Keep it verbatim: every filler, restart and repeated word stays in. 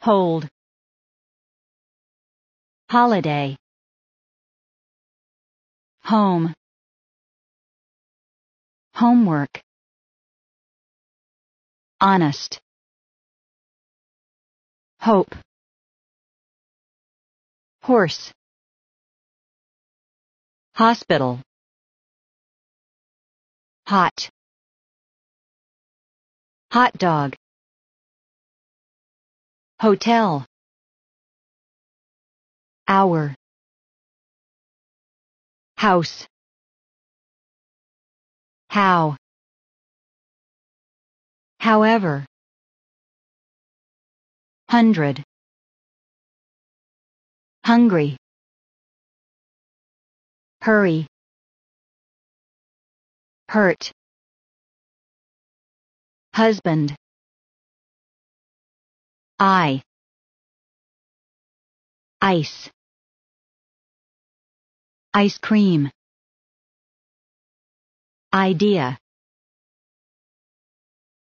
hold, holiday, home, homework, honest, hope, horse, hospital, hot, hot dog, hotel, hour, house, how, however, hundred, hungry, hurry, hurt, husband, I, ice, ice cream, idea.